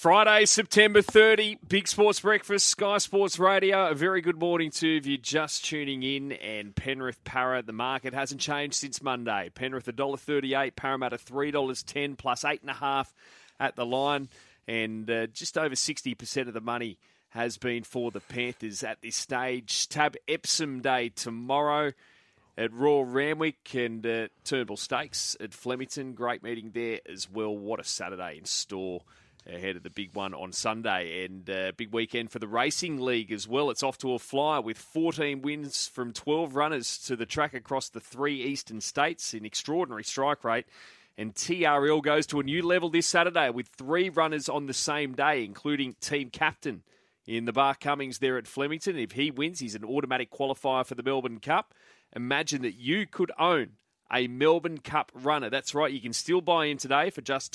Friday, September 30, Big Sports Breakfast, Sky Sports Radio. A very good morning to you if you're just tuning in. And Penrith Para, the market hasn't changed since Monday. Penrith $1.38, Parramatta $3.10 plus 8.5 at the line. And just over 60% of the money has been for the Panthers at this stage. Tab Epsom Day tomorrow at Royal Randwick and Turnbull Stakes at Flemington. Great meeting there as well. What a Saturday in store ahead of the big one on Sunday. And big weekend for the Racing League as well. It's off to a flyer with 14 wins from 12 runners to the track across the three eastern states. An extraordinary strike rate. And TRL goes to a new level this Saturday with 3 runners on the same day, including team captain in the Bar Cummings there at Flemington. If he wins, he's an automatic qualifier for the Melbourne Cup. Imagine that you could own a Melbourne Cup runner. That's right, you can still buy in today for just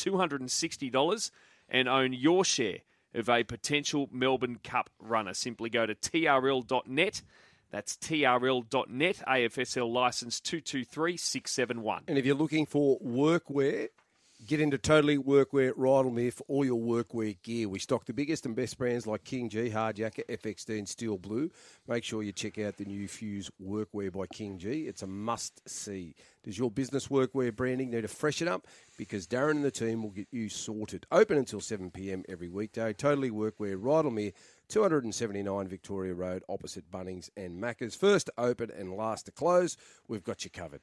$260 and own your share of a potential Melbourne Cup runner. Simply go to trl.net. That's trl.net, AFSL licence 223671. And if you're looking for workwear, get into Totally Workwear Rydalmere for all your workwear gear. We stock the biggest and best brands like King G, Hardjacker, FXD and Steel Blue. Make sure you check out the new Fuse Workwear by King G. It's a must-see. Does your business workwear branding need to freshen up? Because Darren and the team will get you sorted. Open until 7 p.m. every weekday. Totally Workwear Rydalmere, 279 Victoria Road, opposite Bunnings and Macca's. First to open and last to close. We've got you covered.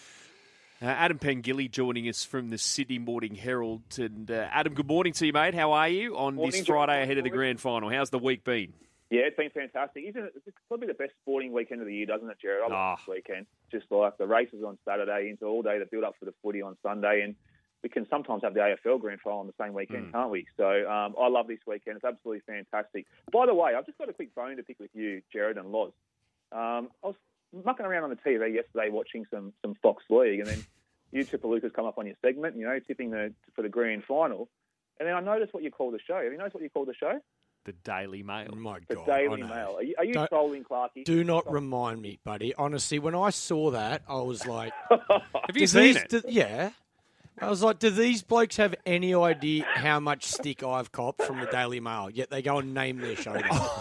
Adam Pengilly joining us from the Sydney Morning Herald. And Adam, good morning to you, mate. How are you on Morning, this Friday ahead of the grand final? How's the week been? Yeah, it's been fantastic. It's probably the best sporting weekend of the year, doesn't it, Jared? I love this weekend. Just like the races on Saturday into all day, the build-up for the footy on Sunday. And we can sometimes have the AFL grand final on the same weekend, can't we? So I love this weekend. It's absolutely fantastic. By the way, I've just got a quick bone to pick with you, Jared and Loz. I was mucking around on the TV yesterday watching some Fox League, and then you, Triple Lucas, come up on your segment, tipping for the grand final. And then I noticed what you call the show. Have you noticed what you call the show? The Daily Mail. Oh my The God, Daily Mail. Are you trolling, Clarkie? Do not remind me, buddy. Honestly, when I saw that, I was like... Have you seen it? Yeah. I was like, do these blokes have any idea how much stick I've copped from the Daily Mail? Yet they go and name their show.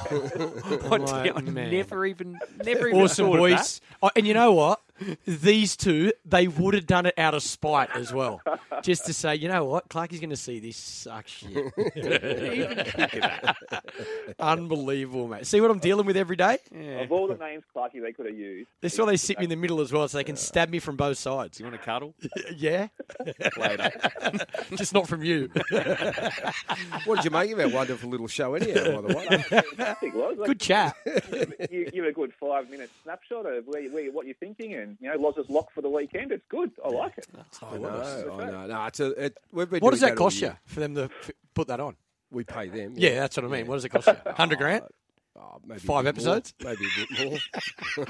Never even Awesome, thought of boys. Oh, and you know what? These two, they would have done it out of spite as well. Just to say, you know what? Clarkie's going to see this suck shit. Even think of that. Unbelievable, mate. See what I'm dealing with every day? Yeah. Of all the names, Clarkie, they could have used. That's why they sit me in the middle as well, so they can stab me from both sides. You want to cuddle? Yeah. Later. Just not from you. What did you make of our wonderful little show anyhow, by the way? Fantastic, Loz. Good chat. You have a good 5-minute snapshot of what you're thinking, and Loz's lock for the weekend. It's good. I like it. I know. No, we've been What does doing that cost all you year. for them to put that on? We pay them. Yeah, that's what I mean. What does it cost you? 100 grand? Maybe 5 a bit more, episodes? maybe a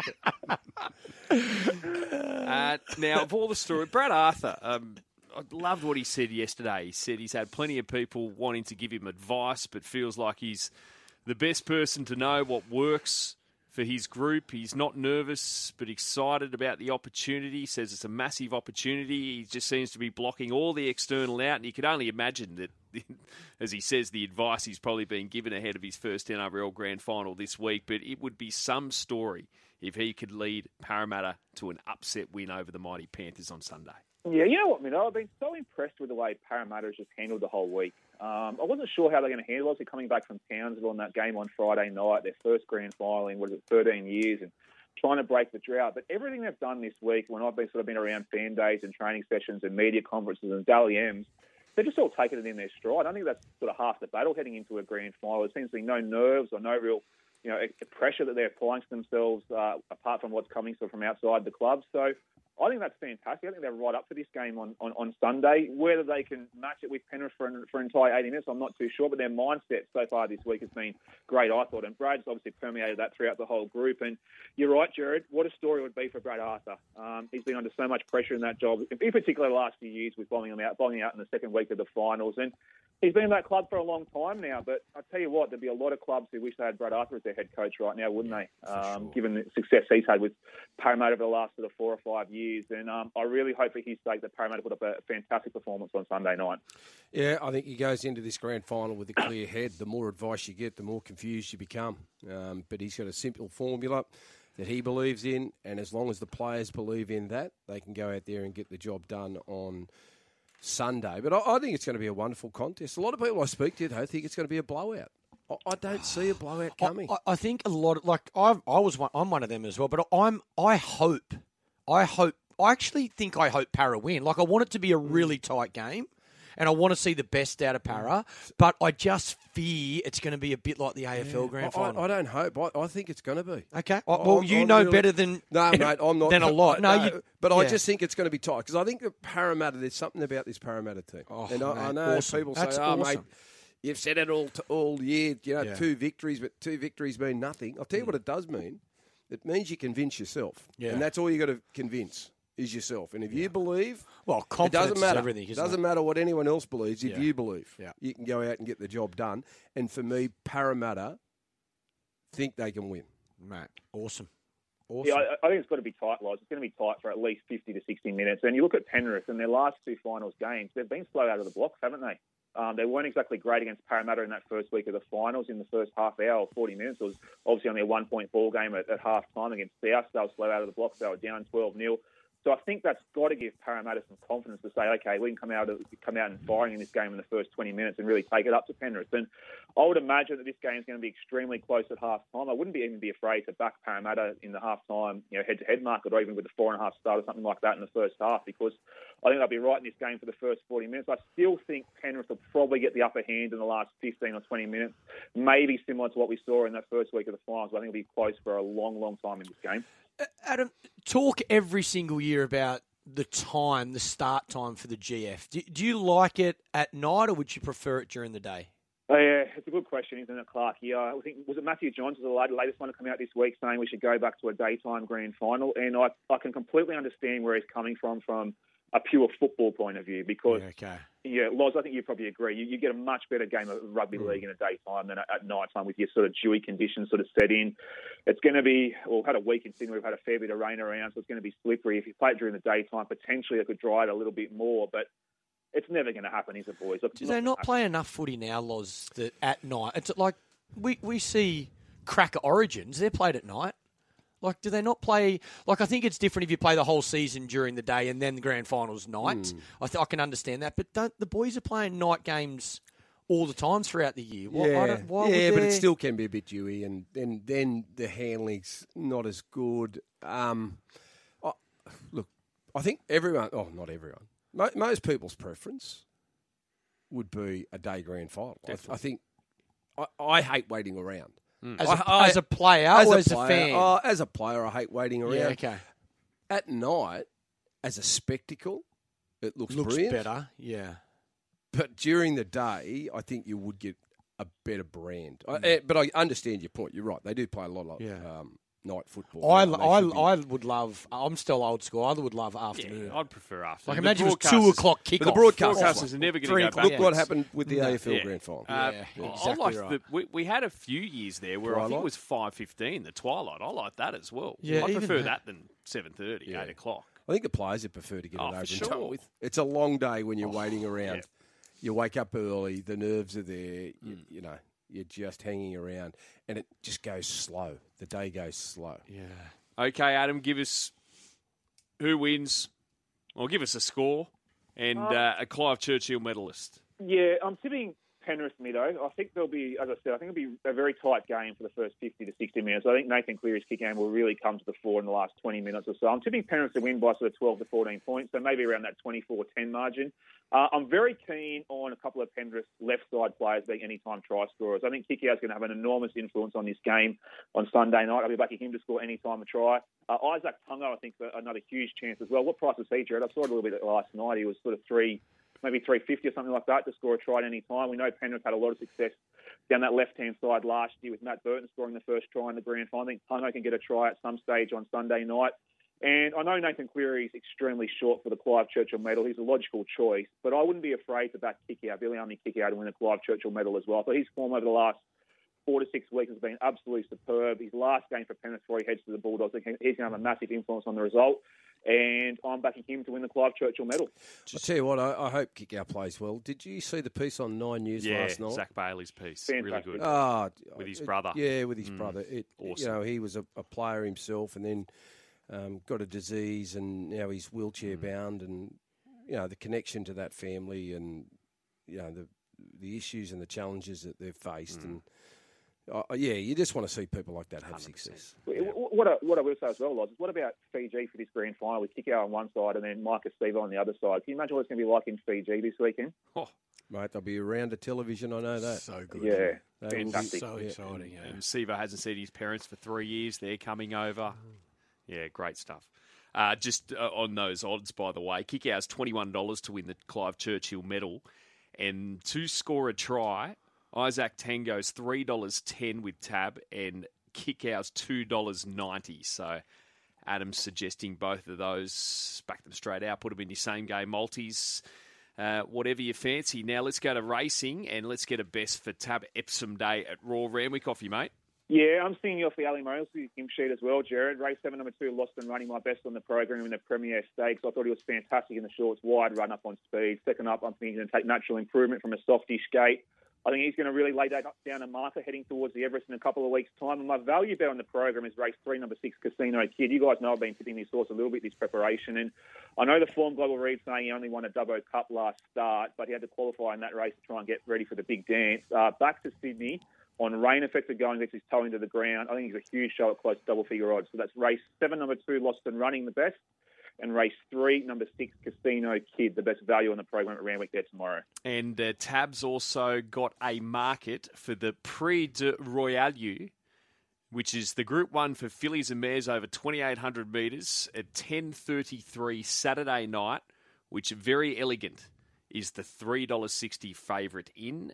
bit more. Now, of all the story, Brad Arthur, I loved what he said yesterday. He said he's had plenty of people wanting to give him advice, but feels like he's the best person to know what works for his group. He's not nervous, but excited about the opportunity. He says it's a massive opportunity. He just seems to be blocking all the external out, and you could only imagine that, as he says, the advice he's probably been given ahead of his first NRL Grand Final this week, but it would be some story if he could lead Parramatta to an upset win over the mighty Panthers on Sunday. Yeah, you know what, Minnow? I've been so impressed with the way Parramatta has just handled the whole week. I wasn't sure how they're going to handle it. Obviously, coming back from Townsville on that game on Friday night, their first grand final in, 13 years, and trying to break the drought. But everything they've done this week, when I've been around fan days and training sessions and media conferences and Dally M's, they're just all taking it in their stride. I think that's sort of half the battle heading into a grand final. There seems to be no nerves or no real pressure that they're applying to themselves apart from what's coming from outside the club. So I think that's fantastic. I think they're right up for this game on Sunday. Whether they can match it with Penrith for an entire 80 minutes, I'm not too sure. But their mindset so far this week has been great, I thought. And Brad's obviously permeated that throughout the whole group. And you're right, Jared, what a story it would be for Brad Arthur. He's been under so much pressure in that job, in particular the last few years with bombing out in the second week of the finals. And He's been in that club for a long time now, but I tell you what, there'd be a lot of clubs who wish they had Brad Arthur as their head coach right now, wouldn't they? Sure. Given the success he's had with Parramatta over the last sort of 4 or 5 years. And I really hope for his sake that Parramatta put up a fantastic performance on Sunday night. Yeah, I think he goes into this grand final with a clear head. The more advice you get, the more confused you become. But he's got a simple formula that he believes in, and as long as the players believe in that, they can go out there and get the job done on Sunday. But I think it's going to be a wonderful contest. A lot of people I speak to, though, think it's going to be a blowout. I don't see a blowout coming. I think a lot of, I'm one of them as well, but I actually think I hope Para win. I want it to be a really tight game, and I want to see the best out of Para, but I just fear it's going to be a bit like the AFL Grand Final. I don't hope. I think it's going to be. Okay. Well, you know better than no, mate. I'm not than a lot. I just think it's going to be tight because I think that Parramatta. There's something about this Parramatta team, and I know people say, awesome. Mate, you've said it all year. 2 victories, but 2 victories mean nothing. I'll tell you what it does mean. It means you convince yourself, and that's all you got to convince is yourself. And if you believe, confidence it doesn't matter. Is everything. It doesn't matter what anyone else believes. If you believe, Yeah. you can go out and get the job done. And for me, Parramatta think they can win. Mate, awesome. Yeah, I think it's got to be tight, Loz. It's going to be tight for at least 50 to 60 minutes. And you look at Penrith in their last 2 finals games, they've been slow out of the blocks, haven't they? They weren't exactly great against Parramatta in that first week of the finals. In the first half hour or 40 minutes, it was obviously only a 1-point ball game at half time against South. They were slow out of the blocks. They were down 12-0. So I think that's got to give Parramatta some confidence to say, okay, we can come out and firing in this game in the first 20 minutes and really take it up to Penrith. And I would imagine that this game is going to be extremely close at half time. I wouldn't even be afraid to back Parramatta in the half time, head-to-head market, or even with the 4.5 start or something like that in the first half, because I think they'll be right in this game for the first 40 minutes. I still think Penrith will probably get the upper hand in the last 15 or 20 minutes, maybe similar to what we saw in that first week of the finals. I think it'll be close for a long, long time in this game. Adam, talk every single year about the start time for the GF. Do you like it at night, or would you prefer it during the day? Yeah, it's a good question, isn't it, Clark? Yeah, I think, was it Matthew Johns was the latest one to come out this week saying we should go back to a daytime grand final? And I can completely understand where he's coming from a pure football point of view, because, Loz, I think you probably agree. You get a much better game of rugby league in a daytime than at night time with your sort of dewy conditions sort of set in. It's going to be, we've had a week in Sydney, we've had a fair bit of rain around, so it's going to be slippery. If you play it during the daytime, potentially it could dry it a little bit more, but it's never going to happen, is it, boys? Do they not play enough footy now, Loz, that at night? It's like we see Cracker Origins, they're played at night. Do they not play? I think it's different if you play the whole season during the day and then the grand finals night. I can understand that. But the boys are playing night games all the time throughout the year. But it still can be a bit dewy, and then the handling's not as good. Look, I think everyone, not everyone, most people's preference would be a day grand final. I think I hate waiting around. As a player or as a fan? As a player, I hate waiting around. Yeah, okay. At night, as a spectacle, it looks brilliant. Better, yeah. But during the day, I think you would get a better brand. But I understand your point. You're right. They do play a lot of night football. I would love. I'm still old school. I would love afternoon. I'd prefer afternoon. Imagine it was 2 o'clock kickoff. But the broadcasters are never going to go back. Look what happened with the AFL Grand Final. Exactly right. We had a few years there where I think it was 5:15, the twilight. I like that as well. Yeah, I prefer that than 7:30, 8 o'clock. I think the players would prefer to get it over and done with. It's a long day when you're waiting around. Yeah. You wake up early, the nerves are there, you're just hanging around, and it just goes slow. The day goes slow. Yeah. Okay, Adam, give us who wins, or give us a score, and a Clive Churchill medalist. Yeah, I'm tipping Penrith Middo. I think there'll be, as I said, it'll be a very tight game for the first 50 to 60 minutes. I think Nathan Cleary's kick game will really come to the fore in the last 20 minutes or so. I'm tipping Penrith to win by sort of 12 to 14 points, so maybe around that 24-10 margin. I'm very keen on a couple of Penrith's left-side players being anytime try scorers. I think Kikia's going to have an enormous influence on this game on Sunday night. I'll be backing him to score anytime a try. Isaac Tungo, I think, for another huge chance as well. What price was he, Jared? I saw it a little bit last night. He was sort of maybe 350 or something like that to score a try at any time. We know Penrith had a lot of success down that left-hand side last year with Matt Burton scoring the first try in the grand final. I think Tungo can get a try at some stage on Sunday night. And I know Nathan Cleary is extremely short for the Clive Churchill medal. He's a logical choice, but I wouldn't be afraid to back Kikau, Billy Army Kikau, to win the Clive Churchill medal as well. So his form over the last 4 to 6 weeks has been absolutely superb. His last game for Penrith before he heads to the Bulldogs, he's going to have a massive influence on the result. And I'm backing him to win the Clive Churchill medal. I'll tell you what, I hope Kikau plays well. Did you see the piece on 9 News last night? Yeah, Zach Bailey's piece. Fantastic. Really good. With his brother. Yeah, with his brother. Awesome. You know, he was a player himself and then got a disease and now he's wheelchair bound, and, you know, the connection to that family and, you know, the issues and the challenges that they've faced. And, you just want to see people like that have 100%. Success. What I will say as well, Loz, is what about Fiji for this grand final with Kikau on one side and then Marcus Sivo on the other side? Can you imagine what it's going to be like in Fiji this weekend? Oh, mate, they'll be around the television, I know that. So good. Yeah, fantastic. So exciting. Yeah. And Sivo hasn't seen his parents for 3 years. They're coming over. Yeah, great stuff. Just on those odds, by the way, Kikau's $21 to win the Clive Churchill medal. And to score a try, Isaac Tango's $3.10 with Tab and Kikau's $2.90. So Adam's suggesting both of those, back them straight out, put them in your same game multis, whatever you fancy. Now let's go to racing and let's get a best for Tab Epsom Day at Royal Randwick off you, mate. Yeah, I'm seeing you off the Ali Morales team sheet as well, Jared. Race 7, number 2, Lost and Running, my best on the program in the Premier Stakes. I thought he was fantastic in the shorts, wide run up on speed. Second up, I'm thinking he's going to take natural improvement from a softish gate. I think he's going to really lay down a marker heading towards the Everest in a couple of weeks' time. And my value bet on the program is race 3, number 6, Casino Kid. You guys know I've been tipping this horse a little bit this preparation. And I know the Form Global Read saying he only won a Dubbo Cup last start, but he had to qualify in that race to try and get ready for the big dance. Back to Sydney on rain effects going against his toe into the ground. I think he's a huge show at close double figure odds. So that's race 7, number 2, Lost and Running, the best. And race 3, number 6, Casino Kid, the best value on the program at Randwick there tomorrow. And Tab's also got a market for the Prix de Royale, which is the Group 1 for fillies and mares over 2,800 metres at 10:33 Saturday night, which very elegant is the $3.60 favourite in.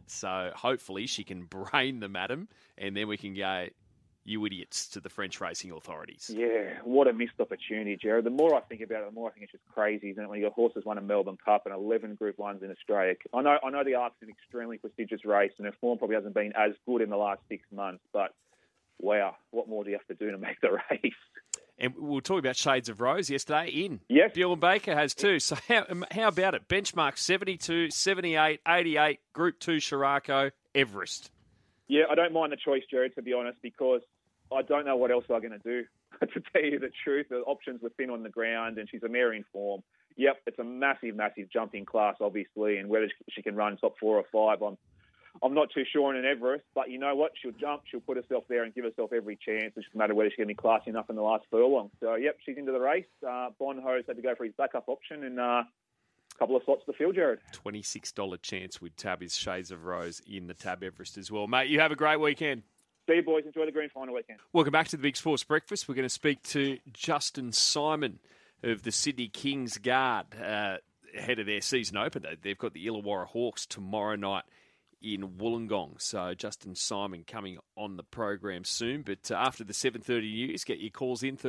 So hopefully she can brain the madam, and then we can go, you idiots, to the French racing authorities. Yeah, what a missed opportunity, Jared. The more I think about it, the more I think it's just crazy, isn't it? When you got horses won a Melbourne Cup and 11 Group 1s in Australia. I know the Ark's an extremely prestigious race, and her form probably hasn't been as good in the last 6 months, but wow, what more do you have to do to make the race? And we were talking about Shades of Rose yesterday in. Yes. Dylan Baker has too. So how about it? Benchmark 72, 78, 88, Group 2 Shirako, Everest. Yeah, I don't mind the choice, Jared, to be honest, because I don't know what else I'm going to do. To tell you the truth, the options were thin on the ground, and she's a mare in form. Yep, it's a massive, massive jump in class, obviously, and whether she can run top 4 or 5, I'm not too sure in an Everest, but you know what? She'll jump, she'll put herself there and give herself every chance. It doesn't matter whether she's going to be classy enough in the last furlong. So, yep, she's into the race. Bonhose had to go for his backup option, and a couple of slots to fill, Jared. $26 chance with Tab is Shades of Rose in the Tab Everest as well. Mate, you have a great weekend. See you, boys. Enjoy the grand final weekend. Welcome back to the Big Sports Breakfast. We're going to speak to Justin Simon of the Sydney Kings Guard ahead of their season opener. They've got the Illawarra Hawks tomorrow night in Wollongong. So Justin Simon coming on the program soon. But after the 7:30 news, get your calls in,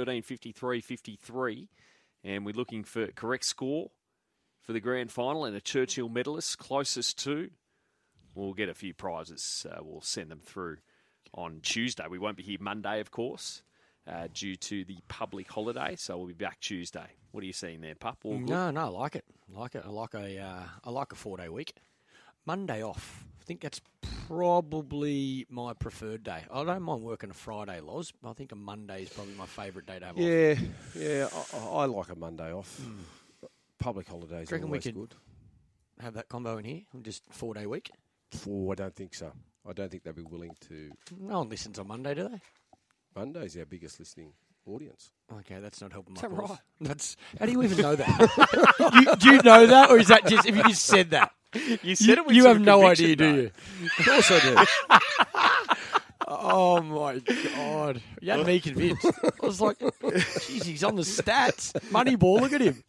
135353. And we're looking for correct score for the grand final and a Churchill medalist closest to. We'll get a few prizes. We'll send them through on Tuesday. We won't be here Monday, of course, due to the public holiday. So we'll be back Tuesday. What are you seeing there, Pup? All good? No, I like it. I like a 4-day week. Monday off. I think that's probably my preferred day. I don't mind working a Friday, Loz, but I think a Monday is probably my favourite day to have off. Yeah, I like a Monday off. Public holidays are always good. Have that combo in here? Just 4-day week? I don't think so. I don't think they'd be willing to. No one listens on Monday, do they? Monday's our biggest listening audience. Okay, that's not helping my that cause. right? That's how do you even know that? do you know that, or is that just if you just said that? You said it with you some have no conviction, idea, do though. you? Of course I do. Oh my God! You had me convinced. I was like, "Geez, he's on the stats." Moneyball, look at him.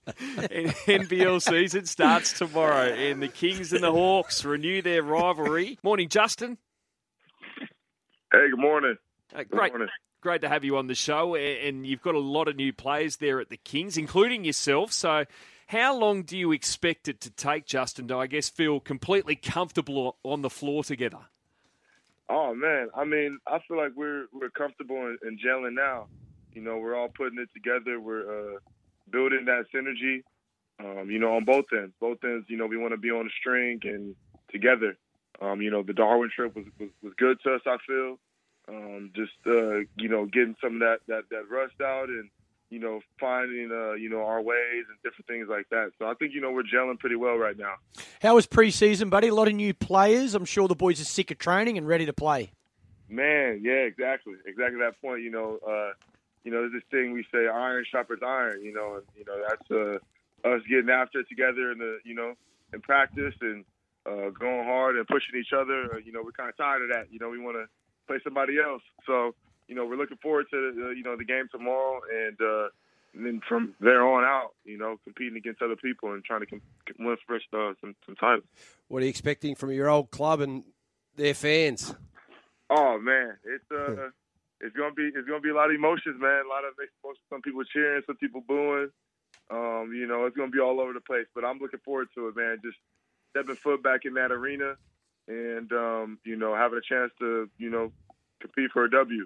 NBL season starts tomorrow, and the Kings and the Hawks renew their rivalry. Morning, Justin. Hey, good morning. Great, morning. great to have you on the show, and you've got a lot of new players there at the Kings, including yourself. So how long do you expect it to take, Justin, to, I guess, feel completely comfortable on the floor together? Oh, man. I mean, I feel like we're comfortable in gelling now. You know, we're all putting it together. We're building that synergy, you know, on both ends. Both ends, you know, we want to be on a string and together. You know, the Darwin trip was good to us, I feel. Just, you know, getting some of that rust out and, you know, finding, you know, our ways and different things like that. So I think, you know, we're gelling pretty well right now. How was pre-season, buddy? A lot of new players. I'm sure the boys are sick of training and ready to play. Man, yeah, exactly. Exactly that point, you know, there's this thing we say, iron sharpens iron, you know, and, you know, that's us getting after it together in practice and going hard and pushing each other. You know, we're kind of tired of that. You know, we want to play somebody else. So, you know, we're looking forward to, you know, the game tomorrow and then from there on out, you know, competing against other people and trying to win some titles. What are you expecting from your old club and their fans? Oh, man, it's gonna be a lot of emotions, man. A lot of emotions. Some people cheering, some people booing. You know, it's gonna be all over the place. But I'm looking forward to it, man. Just stepping foot back in that arena and you know, having a chance to, you know, compete for a W.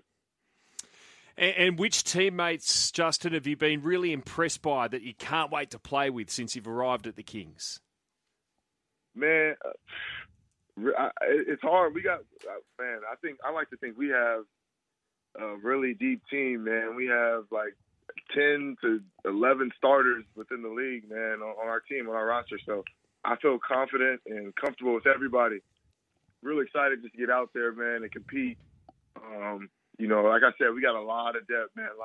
And which teammates, Justin, have you been really impressed by that you can't wait to play with since you've arrived at the Kings? Man, it's hard. We got, man, I like to think we have a really deep team, man. We have like 10 to 11 starters within the league, man, on our team, on our roster. So I feel confident and comfortable with everybody. Really excited just to get out there, man, and compete. You know, like I said, we got a lot of depth, man,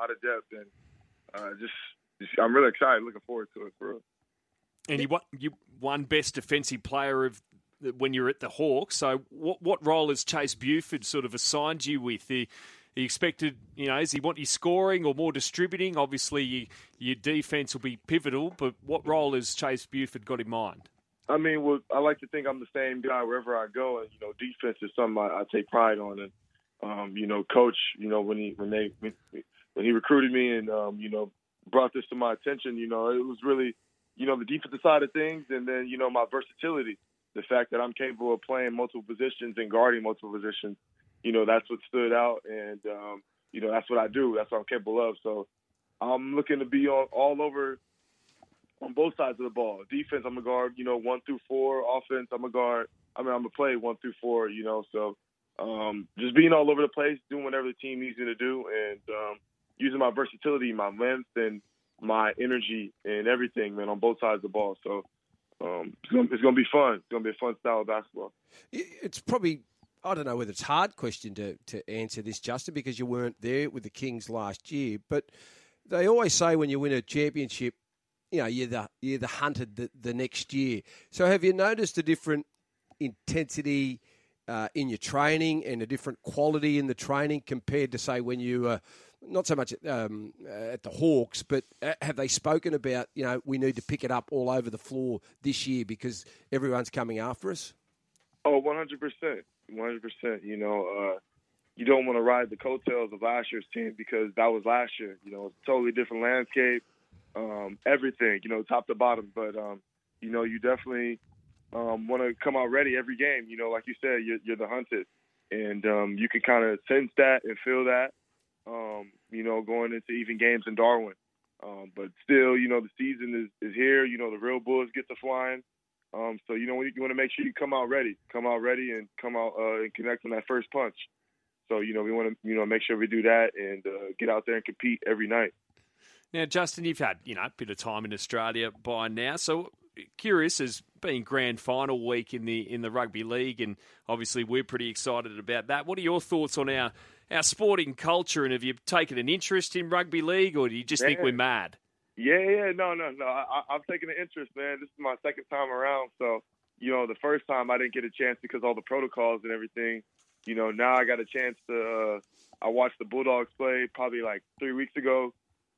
and just I'm really excited, looking forward to it, for real. And you won Best Defensive Player of when you're at the Hawks. So what role has Chase Buford sort of assigned you with? He expected, you know, does he want you scoring or more distributing? Obviously, your defense will be pivotal, but what role has Chase Buford got in mind? I mean, well, I like to think I'm the same guy wherever I go, and you know, defense is something I take pride on. And you know, Coach, you know, when he recruited me and you know, brought this to my attention, you know, it was really, you know, the defensive side of things, and then you know, my versatility, the fact that I'm capable of playing multiple positions and guarding multiple positions. You know, that's what stood out, and you know, that's what I do. That's what I'm capable of. So I'm looking to be all over on both sides of the ball. Defense, I'm gonna guard, you know, 1 through 4. Offense, I'm gonna play 1 through 4. You know, so just being all over the place, doing whatever the team needs me to do, and using my versatility, my length, and my energy and everything, man, on both sides of the ball. So it's gonna be fun. It's gonna be a fun style of basketball. It's probably, I don't know whether it's a hard question to answer this, Justin, because you weren't there with the Kings last year. But they always say when you win a championship, you know, you're the hunted the next year. So have you noticed a different intensity in your training and a different quality in the training compared to, say, when you were not so much at the Hawks, but have they spoken about, you know, we need to pick it up all over the floor this year because everyone's coming after us? Oh, 100%. 100%. You know, you don't want to ride the coattails of last year's team because that was last year. You know, it's a totally different landscape, everything, you know, top to bottom. But, you know, you definitely want to come out ready every game. You know, like you said, you're the hunted. And you can kind of sense that and feel that, you know, going into even games in Darwin. But still, you know, the season is here. You know, the real Bulls get to flying. So, you know, you want to make sure you come out ready and come out and connect on that first punch. So, you know, we want to, you know, make sure we do that and get out there and compete every night. Now, Justin, you've had, you know, a bit of time in Australia by now. So curious, as being grand final week in the rugby league, and obviously we're pretty excited about that. What are your thoughts on our sporting culture, and have you taken an interest in rugby league, or do you just think we're mad? Yeah, no. I've taken an interest, man. This is my second time around. So, you know, the first time I didn't get a chance because all the protocols and everything. You know, now I got a chance to, I watched the Bulldogs play probably like 3 weeks ago.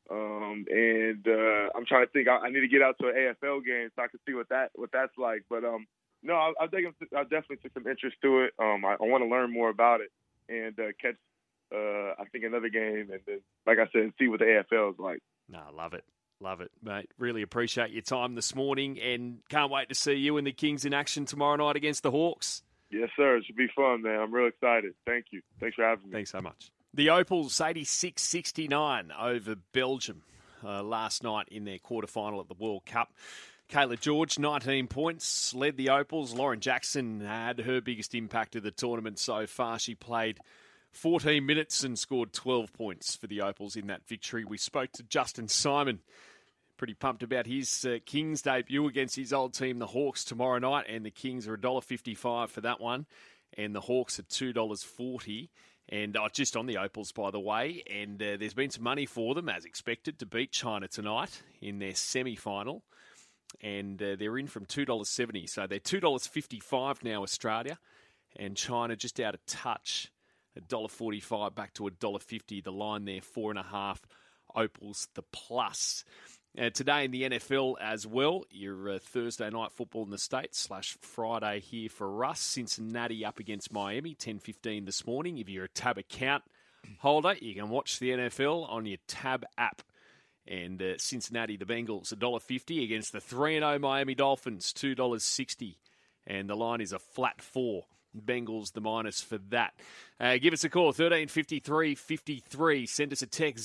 And I'm trying to think, I need to get out to an AFL game so I can see what that's like. But, no, I definitely took some interest to it. I want to learn more about it and catch I think another game, and then, like I said, see what the AFL is like. No, love it. Love it, mate. Really appreciate your time this morning and can't wait to see you and the Kings in action tomorrow night against the Hawks. Yes, sir. It should be fun, man. I'm real excited. Thank you. Thanks for having me. Thanks so much. The Opals 86-69 over Belgium last night in their quarterfinal at the World Cup. Kayla George, 19 points, led the Opals. Lauren Jackson had her biggest impact of the tournament so far. She played 14 minutes and scored 12 points for the Opals in that victory. We spoke to Justin Simon. Pretty pumped about his Kings debut against his old team, the Hawks, tomorrow night. And the Kings are $1.55 for that one. And the Hawks are $2.40. And just on the Opals, by the way. And there's been some money for them, as expected, to beat China tonight in their semi-final. And they're in from $2.70. So they're $2.55 now, Australia. And China just out of touch. $1.45 back to $1.50. The line there, 4.5. Opals, the plus. Today in the NFL as well, your Thursday night football in the States / Friday here for us. Cincinnati up against Miami, 10:15 this morning. If you're a Tab account holder, you can watch the NFL on your Tab app. And Cincinnati, the Bengals, $1.50 against the 3-0 Miami Dolphins, $2.60. And the line is a flat 4. Bengals, the minus for that. Give us a call, 1353-53. Send us a text,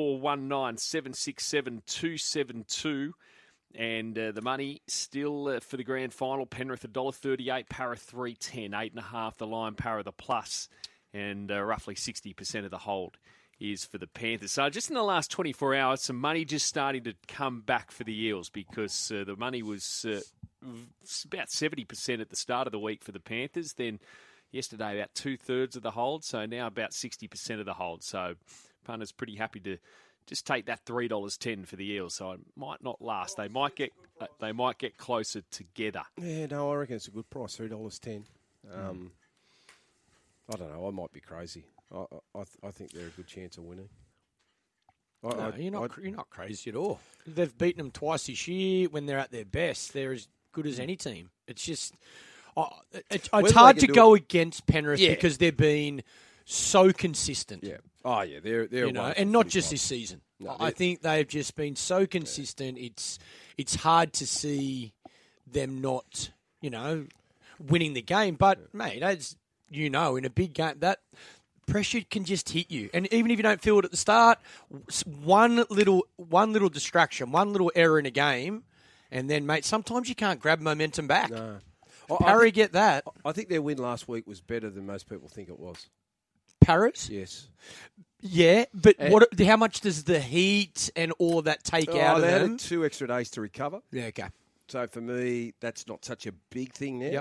0419-767-272. And the money still for the grand final. Penrith, $1.38, Para $3.10, 8.5 the line, Para the plus. And roughly 60% of the hold is for the Panthers. So just in the last 24 hours, some money just starting to come back for the Eels because the money was about 70% at the start of the week for the Panthers. Then yesterday, about 2/3 of the hold. So now about 60% of the hold. So punters pretty happy to just take that $3.10 for the Eels. So it might not last. They might get closer together. Yeah, no, I reckon it's a good price, $3.10. I don't know. I might be crazy. I think they're a good chance of winning. You're not crazy at all. They've beaten them twice this year when they're at their best. They're as good as any team. It's just it's hard to go against Penrith because they've been so consistent. Yeah. Oh yeah, they're and not just this season. No, I think they've just been so consistent. Yeah. It's hard to see them not winning the game. But mate, as in a big game that pressure can just hit you. And even if you don't feel it at the start, one little distraction, one little error in a game, and then, mate, sometimes you can't grab momentum back. No. Parry get that. I think their win last week was better than most people think it was. Parrots? Yes. Yeah, but how much does the heat and all of that take out of them? They had 2 extra days to recover. Yeah, okay. So for me, that's not such a big thing there. Yep.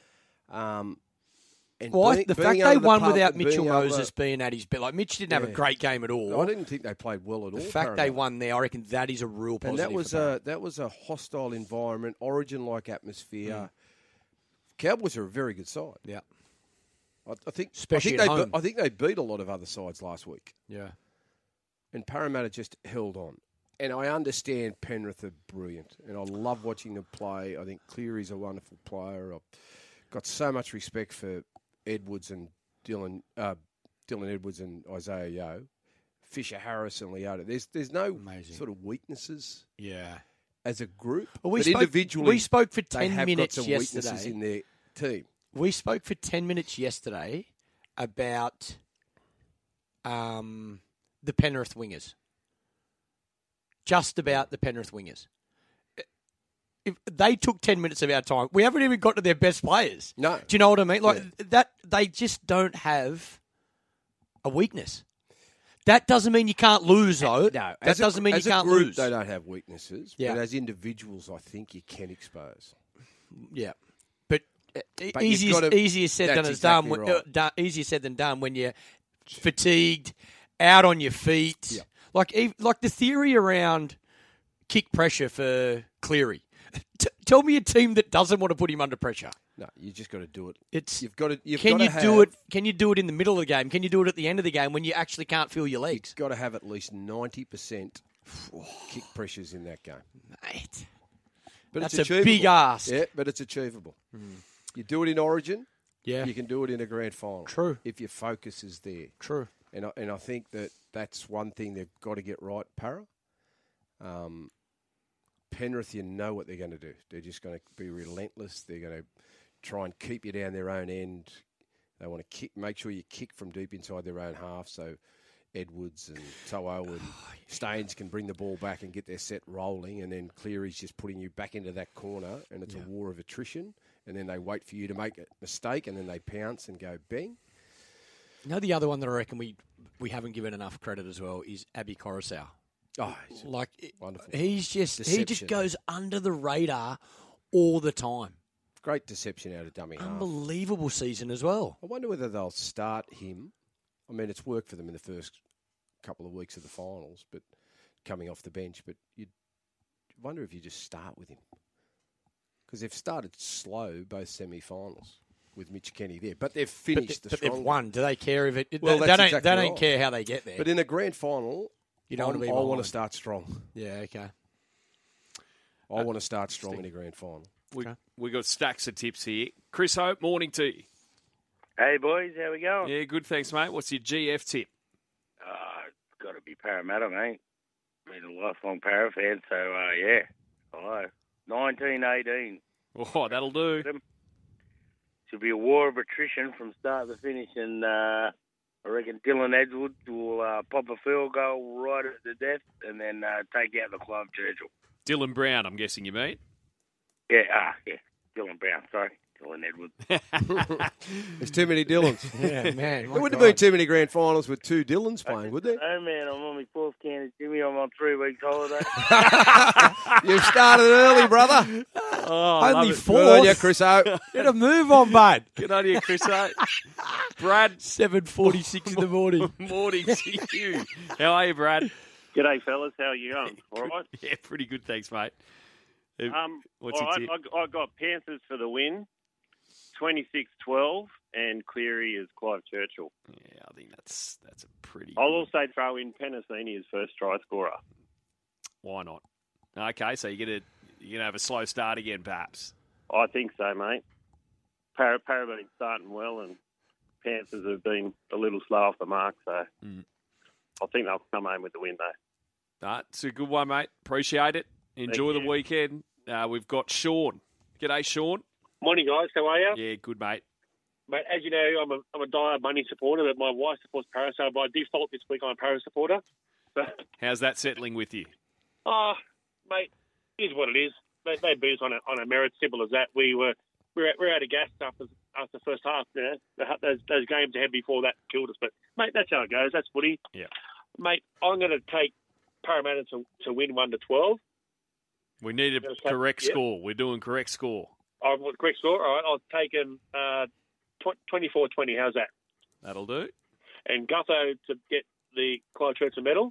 And the fact they won without Mitchell Moses being at his best. Like, Mitch didn't have a great game at all. I didn't think they played well at all. The fact they won there, I reckon that is a real positive. And that was a hostile environment, Origin-like atmosphere. Cowboys are a very good side. Yeah. I think especially at home. I think they beat a lot of other sides last week. Yeah. And Parramatta just held on. And I understand Penrith are brilliant. And I love watching them play. I think Cleary's a wonderful player. I've got so much respect for Edwards and Dylan Edwards and Isaiah Yeo, Fisher Harris and Leota. There's no sort of weaknesses. Yeah. As a group, well, individually, we spoke for 10 they have minutes got some yesterday. Weaknesses in their team. We spoke for 10 minutes yesterday about the Penrith wingers. Just about the Penrith wingers. If they took 10 minutes of our time, we haven't even got to their best players. No. Do you know what I mean? Like that, they just don't have a weakness. That doesn't mean you can't lose, though. No, that doesn't mean you can't lose. Lose. They don't have weaknesses, but as individuals, I think you can expose. Yeah, but easier said than exactly done. Right. Easier said than done when you're fatigued, out on your feet. Yeah. Like the theory around kick pressure for Cleary. Tell me a team that doesn't want to put him under pressure. No, you just got to do it. Can you do it in the middle of the game? Can you do it at the end of the game when you actually can't feel your legs? You've got to have at least 90% kick pressures in that game, mate. But that's it's a big ask. Yeah, but it's achievable. You do it in Origin. Yeah, you can do it in a grand final. True. If your focus is there. True. And I think that's one thing they've got to get right, Para. Penrith, you know what they're going to do. They're just going to be relentless. They're going to try and keep you down their own end. They want to make sure you kick from deep inside their own half, so Edwards and To'o and Staines can bring the ball back and get their set rolling, and then Cleary's just putting you back into that corner, and it's a war of attrition, and then they wait for you to make a mistake, and then they pounce and go bang. You know, the other one that I reckon we haven't given enough credit as well is Abby Coruscant. Oh, wonderful. He just goes under the radar all the time. Great deception out of dummy half. Unbelievable season as well. I wonder whether they'll start him. I mean, it's worked for them in the first couple of weeks of the finals, but coming off the bench. But you'd wonder if you just start with him. Because they've started slow, both semi-finals, with Mitch Kenny there. But they've finished the stronger. They've won. Do they care if it... Well, they don't care how they get there. But in the grand final, you don't want to be I want to start strong. Yeah, okay. I want to start strong in the grand final. We got stacks of tips here. Chris Hope, morning to you. Hey, boys, how we going? Yeah, good, thanks, mate. What's your GF tip? It's got to be Parramatta, mate. Been a lifelong Para fan, so, yeah. Hello. 1918. Oh, that'll do. Should be a war of attrition from start to finish, and I reckon Dylan Edwards will pop a field goal right at the death and then take out the Clive Churchill. Dylan Brown, I'm guessing you mean? Yeah, Dylan Brown, sorry. Dylan Edwards. There's too many Dylans. Yeah, man. There wouldn't have been too many grand finals with two Dylans playing, would there? Oh, man, I'm on my fourth can of Jimmy. I'm on 3 weeks holiday. You started early, brother. Only 4. Good on you, Chris O. Get a move on, bud. Good on you, Chris. Brad. 7:46 in the morning. Morning to you. How are you, Brad? G'day, fellas. How are you going? All right? Yeah, pretty good, thanks, mate. What's all your right, tip? I got Panthers for the win, 26-12, and Cleary is Clive Churchill. Yeah, I think that's a pretty I'll good. also throw in Penasini as first try scorer. Why not? Okay, so you're gonna have a slow start again, perhaps. I think so, mate. Para been starting well, and Panthers have been a little slow off the mark, so I think they'll come home with the win, though. It's a good one, mate. Appreciate it. Enjoy the weekend. We've got Sean. G'day, Sean. Morning, guys. How are you? Yeah, good, mate. Mate, as you know, I'm a dire Money supporter, but my wife supports Para, so by default this week I'm a Para supporter. How's that settling with you? Mate, here's what it is. They beat us on a merit, simple as that. We're out of gas after the first half. You know? Those games ahead before that killed us. But, mate, that's how it goes. That's footy. Yeah. Mate, I'm going to take Parramatta to win 1-12. We need a correct score. We're doing correct score. Correct score? All right, I'll take him 24-20. How's that? That'll do. And Gutho to get the Clive Churchill medal.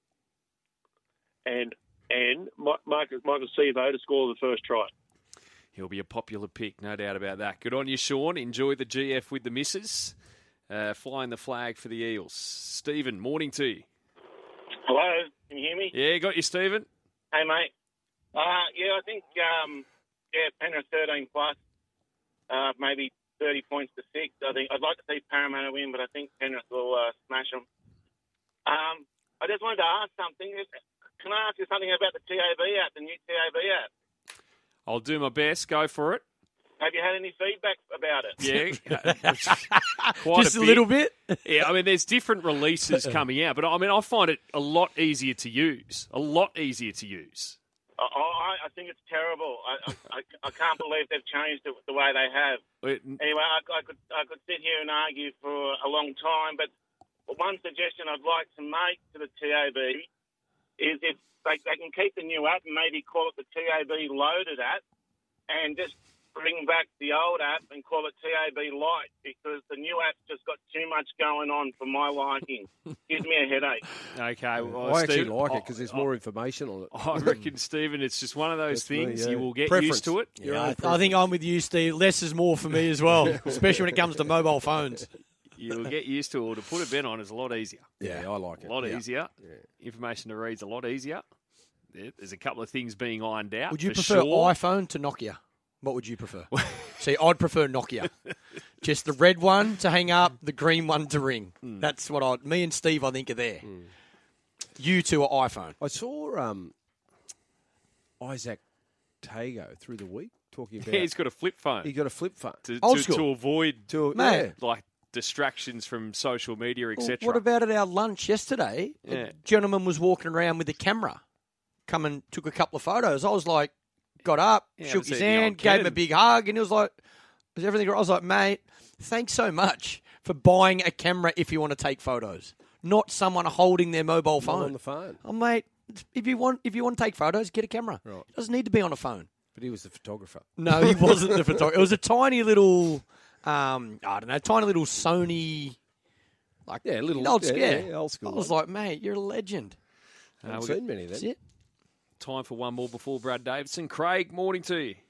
And Michael Sevo to score the first try. He'll be a popular pick, no doubt about that. Good on you, Sean. Enjoy the GF with the missus. Flying the flag for the Eels. Stephen, morning to you. Hello, can you hear me? Yeah, got you, Stephen. Hey, mate. I think, Penrith 13 plus, maybe 30 points to 6. I think I'd like to see Parramatta win, but I think Penrith will smash them. I just wanted to ask something. Can I ask you something about the TAB app, the new TAB app? I'll do my best. Go for it. Have you had any feedback about it? Yeah. Quite Just a little bit? Yeah, I mean, there's different releases coming out, but I mean, I find it a lot easier to use. A lot easier to use. I think it's terrible. I can't believe they've changed it the way they have. Anyway, I could sit here and argue for a long time, but one suggestion I'd like to make to the TAB is if they can keep the new app and maybe call it the TAB Loaded app and just bring back the old app and call it TAB Lite, because the new app's just got too much going on for my liking. Gives me a headache. Okay. Well, I Steve, actually like it because there's more information on it. I reckon, Stephen, it's just one of those things. Me, yeah. You will get Preference. used to it. Yeah, I think I'm with you, Steve. Less is more for me as well, especially when it comes to mobile phones. You'll get used to it. Or to put a bet on is a lot easier. Yeah, I like it. A lot easier. Yeah. Information to read's a lot easier. There's a couple of things being ironed out. Would you for prefer sure. iPhone to Nokia? What would you prefer? See, I'd prefer Nokia. Just the red one to hang up, the green one to ring. That's what me and Steve, I think, are there. You two are iPhone. I saw Isaac Tago through the week talking about... Yeah, he's got a flip phone. He got a flip phone. Old school. To avoid Mate. like distractions from social media, etc. What about at our lunch yesterday? Yeah. A gentleman was walking around with a camera, come and took a couple of photos. I was like, got up, shook his hand, gave him a big hug, and he was like, is everything right? I was like, mate, thanks so much for buying a camera if you want to take photos, not someone holding their mobile phone. Not on the phone. Oh, mate, if you want to take photos, get a camera. Right. It doesn't need to be on a phone. But he was the photographer. No, he wasn't the photographer. It was a tiny little, I don't know, tiny little Sony, like little old school. I was like, mate, you're a legend. I haven't seen many then. That's it. Time for one more before Brad Davidson. Craig, morning to you.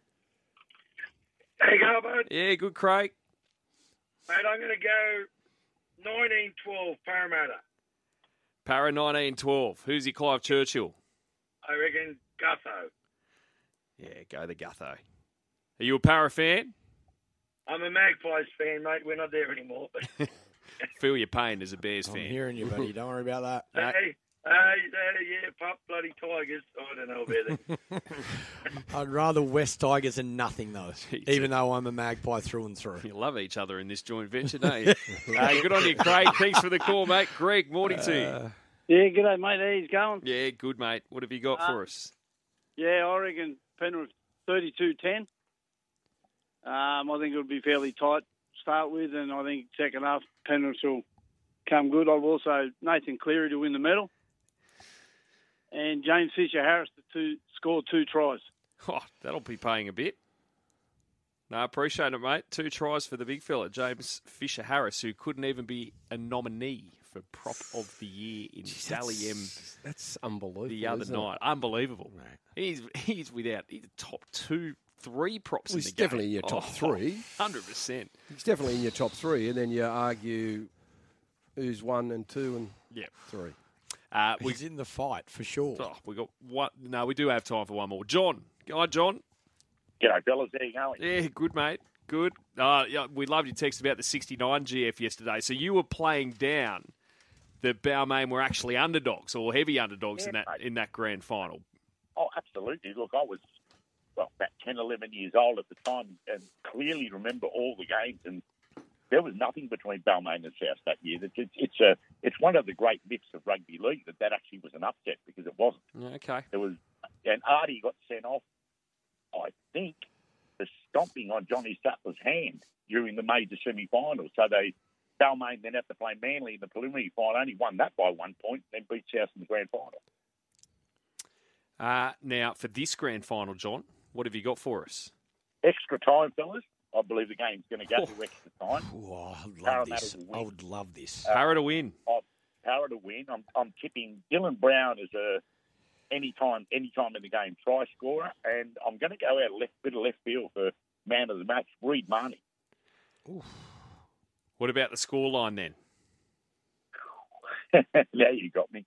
Hey, go, bud. Yeah, good, Craig. Mate, I'm going to go 1912 Parramatta. Para 1912. Who's your Clive Churchill? I reckon Gutho. Yeah, go the Gutho. Are you a Para fan? I'm a Magpies fan, mate. We're not there anymore. Feel your pain as a Bears I'm fan. hearing you, buddy. Don't worry about that. Yeah, pup, bloody Tigers. I don't know about it. I'd rather West Tigers and nothing, though, even though I'm a Magpie through and through. You love each other in this joint venture, don't you? Good on you, Craig. Thanks for the call, mate. Greg, morning to you. Yeah, g'day, mate. How you going? Yeah, good, mate. What have you got for us? Yeah, I reckon Penrith 32-10. I think it'll be fairly tight to start with, and I think second half Penrith will come good. I've also Nathan Cleary to win the medal, and James Fisher-Harris to score 2 tries. Oh, that'll be paying a bit. No, I appreciate it, mate. 2 tries for the big fella, James Fisher-Harris, who couldn't even be a nominee for Prop of the Year in Dally M. That's unbelievable. The other night. Unbelievable. He's without he's top 2-3 props in the game. He's definitely in your top 3. 100%. He's definitely in your top 3, and then you argue who's 1 and 2 and 3. He's in the fight for sure. Oh, we got one. No, we do have time for one more. John. Hi, John. G'day, fellas. How you going? Yeah, good, mate. Good. We loved your text about the 69 GF yesterday. So you were playing down the Balmain were actually underdogs or heavy underdogs in that grand final. Oh, absolutely. Look, I was about 10, 11 years old at the time and clearly remember all the games, and there was nothing between Balmain and South that year. It's one of the great myths of rugby league that actually was an upset, because it wasn't. Okay. And Artie got sent off, I think, for stomping on Johnny Sattler's hand during the major semi-final. So Balmain then had to play Manly in the preliminary final, only won that by 1 point, then beat South in the grand final. Now, for this grand final, John, what have you got for us? Extra time, fellas. I believe the game's going to go to extra time. Oh, I would love this. Para to win. Para to win. I'm tipping Dylan Brown as a anytime in the game try scorer, and I'm going to go out a bit of left field for man of the match, Reed Marnie. What about the scoreline then? Now you got me.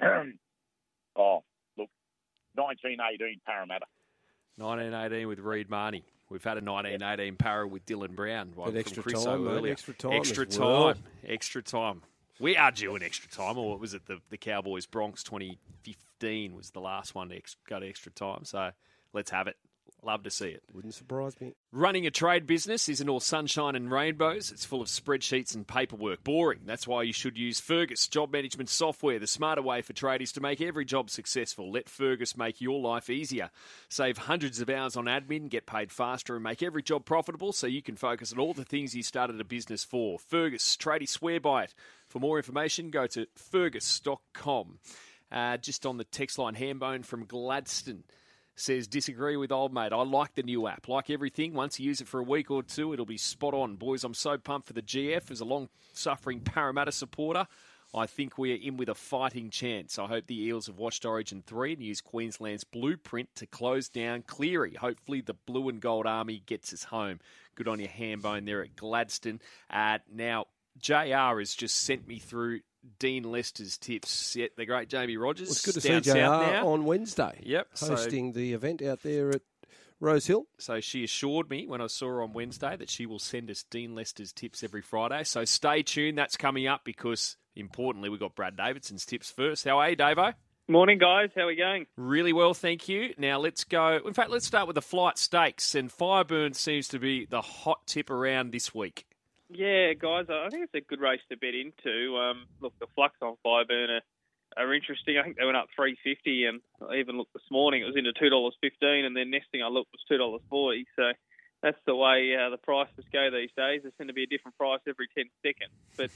Look, 1918 Parramatta. 1918 with Reed Marnie. We've had a 1918 Para with Dylan Brown. But extra Chris time, earlier. extra time. Extra time. We are due an extra time, or what was it? The Cowboys Bronx 2015 was the last one to go to extra time. So let's have it. Love to see it. Wouldn't surprise me. Running a trade business isn't all sunshine and rainbows. It's full of spreadsheets and paperwork. Boring. That's why you should use Fergus job management software, the smarter way for tradies to make every job successful. Let Fergus make your life easier. Save hundreds of hours on admin, get paid faster, and make every job profitable so you can focus on all the things you started a business for. Fergus, tradies swear by it. For more information, go to fergus.com. Just on the text line, Hambone from Gladstone says, disagree with old mate. I like the new app. Like everything, once you use it for a week or two, it'll be spot on. Boys, I'm so pumped for the GF. As a long-suffering Parramatta supporter, I think we are in with a fighting chance. I hope the Eels have watched Origin 3 and used Queensland's blueprint to close down Cleary. Hopefully the blue and gold army gets us home. Good on your Hambone there at Gladstone. Now, JR has just sent me through Dean Lester's tips. Yeah, the great Jamie Rogers. It's good to down see JR south now. on Wednesday. Yep. Hosting the event out there at Rosehill. So she assured me when I saw her on Wednesday that she will send us Dean Lester's tips every Friday. So stay tuned. That's coming up because, importantly, we've got Brad Davidson's tips first. How are you, Davo? Morning, guys. How are we going? Really well, thank you. Now, let's go. In fact, let's start with the Flight Stakes. And Fireburn seems to be the hot tip around this week. Yeah, guys, I think it's a good race to bet into. Look, the flux on Fireburn are interesting. I think they went up $3.50, and I even looked this morning, it was into $2.15, and then next thing I looked was $2.40. So that's the way the prices go these days. There's going to be a different price every 10 seconds.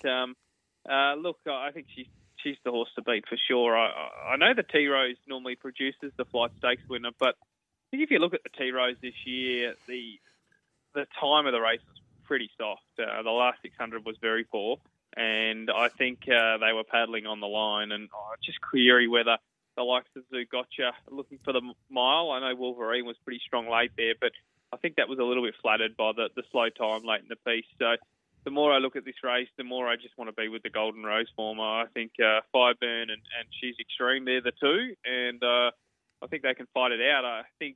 But look, I think she's the horse to beat for sure. I know the T Rose normally produces the Flight Stakes winner, but I think if you look at the T Rose this year, the time of the race was pretty soft. The last 600 was very poor, and I think they were paddling on the line, and just query whether the likes of Zougotcha looking for the mile. I know Wolverine was pretty strong late there, but I think that was a little bit flattered by the slow time late in the piece. So the more I look at this race, the more I just want to be with the Golden Rose form. I think Fireburn and She's Extreme, they're the two, and I think they can fight it out. I think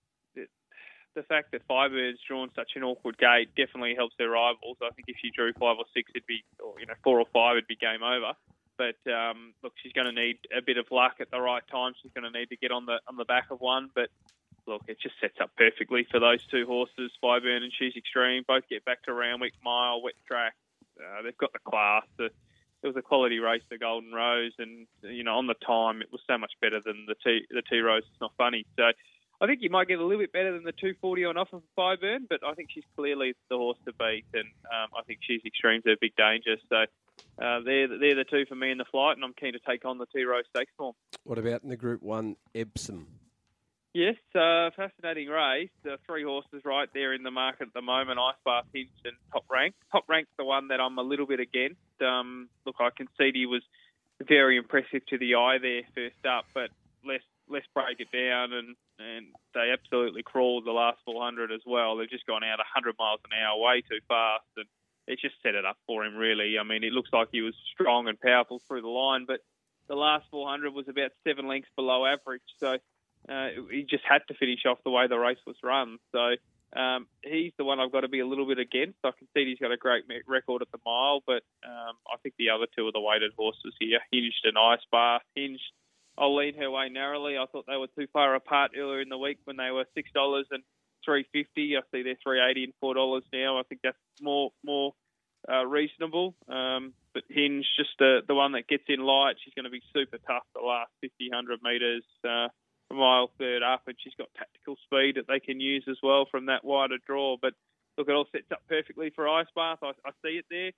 the fact that Fireburn's drawn such an awkward gate definitely helps their rivals. I think if she drew 5 or 6, it'd be, 4 or 5, it'd be game over. But look, she's going to need a bit of luck at the right time. She's going to need to get on the back of one. But look, it just sets up perfectly for those two horses, Fireburn and She's Extreme. Both get back to Randwick Mile, wet track. They've got the class. It was a quality race, the Golden Rose, and on the time it was so much better than the T Rose. It's not funny. So I think you might get a little bit better than the 240 on offer for Fireburn, but I think she's clearly the horse to beat, and I think She's Extreme's a big danger. So they're the two for me in the flight, and I'm keen to take on the T Rose Stakes form. What about in the Group 1, Epsom? Yes, fascinating race. 3 horses right there in the market at the moment, Ice Bath, Hinge and Top Rank. Top Rank's the one that I'm a little bit against. Look, I concede he was very impressive to the eye there first up, but let's break it down, and they absolutely crawled the last 400 as well. They've just gone out 100 miles an hour, way too fast, and it just set it up for him, really. I mean, it looks like he was strong and powerful through the line, but the last 400 was about 7 lengths below average, so he just had to finish off the way the race was run. So he's the one I've got to be a little bit against. I can see he's got a great record at the mile, but I think the other two are the weighted horses here, Hinged and Ice Bath. Hinged, I'll lean her way narrowly. I thought they were too far apart earlier in the week when they were $6 and $3.50. I see they're $3.80 and $4 now. I think that's more reasonable. But Hinge, just the one that gets in light, she's going to be super tough the last 50, 100 metres, a mile third up, and she's got tactical speed that they can use as well from that wider draw. But look, it all sets up perfectly for Ice Bath. I see it there.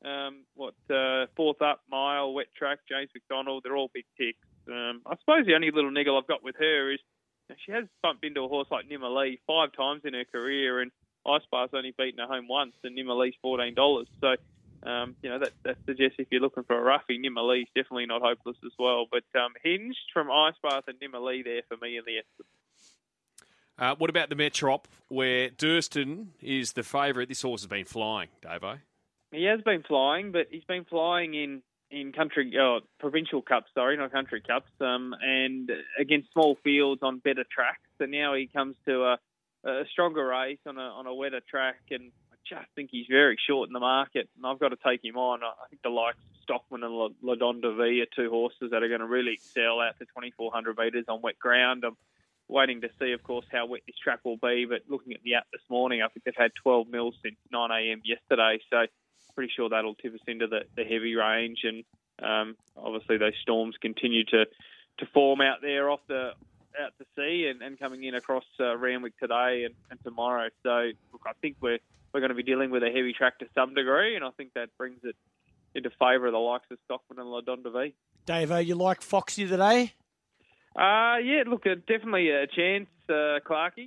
Fourth up, mile, wet track, James McDonald, they're all big ticks. I suppose the only little niggle I've got with her is she has bumped into a horse like Nimalee 5 times in her career, and Ice Bath's only beaten her home once, and Nimalee's $14. So, that suggests if you're looking for a roughie, Nimalee's definitely not hopeless as well. But Hinged from Ice Bath and Nimalee there for me in the Epsom. What about the Metrop, where Durston is the favourite? This horse has been flying, Davo. He has been flying, but he's been flying in provincial cups, not country cups, and against small fields on better tracks. So now he comes to a stronger race on a wetter track, and I just think he's very short in the market, and I've got to take him on. I think the likes of Stockman and La Donde V are 2 horses that are going to really excel out to 2,400 metres on wet ground. I'm waiting to see, of course, how wet this track will be, but looking at the app this morning, I think they've had 12 mils since 9 a.m. yesterday, so pretty sure that'll tip us into the heavy range, and obviously those storms continue to form out there out to sea and coming in across Randwick today and tomorrow. So look, I think we're going to be dealing with a heavy track to some degree, and I think that brings it into favour of the likes of Stockman and La Donde V. Dave, you like Foxy today? Yeah, look, definitely a chance, Clarkie.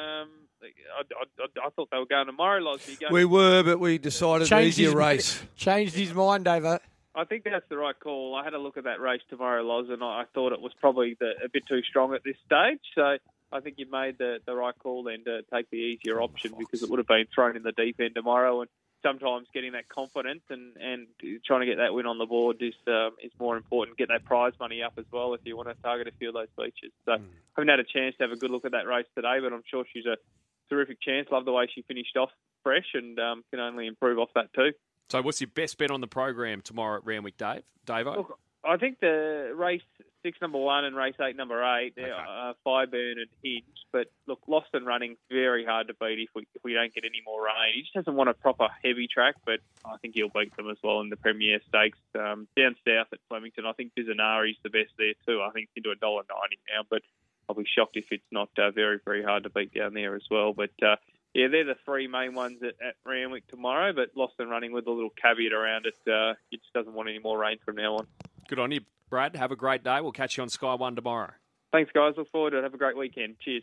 I thought they were going tomorrow, Loz. We were, but we decided an easier race. Changed his mind, Dave. I think that's the right call. I had a look at that race tomorrow, Loz, and I thought it was probably a bit too strong at this stage. So I think you made the right call then to take the easier option, because it would have been thrown in the deep end tomorrow. And sometimes getting that confidence and trying to get that win on the board is more important. Get that prize money up as well if you want to target a few of those features. So I haven't had a chance to have a good look at that race today, but I'm sure she's a terrific chance. Love the way she finished off fresh and can only improve off that too. So what's your best bet on the program tomorrow at Randwick, Dave-o? Look, I think the race 6 number 1 and race 8 number 8 Fireburn and Hinge. But look, Lost and Running very hard to beat if we don't get any more rain. He just doesn't want a proper heavy track, but I think he'll beat them as well in the Premier Stakes down south at Flemington. I think Bizanari's the best there too. I think it's into $1.90 now, but I'll be shocked if it's not very, very hard to beat down there as well. But yeah, they're the 3 main ones at Randwick tomorrow, but Lost and Running with a little caveat around it. It just doesn't want any more rain from now on. Good on you, Brad. Have a great day. We'll catch you on Sky One tomorrow. Thanks, guys. Look forward to it. Have a great weekend. Cheers.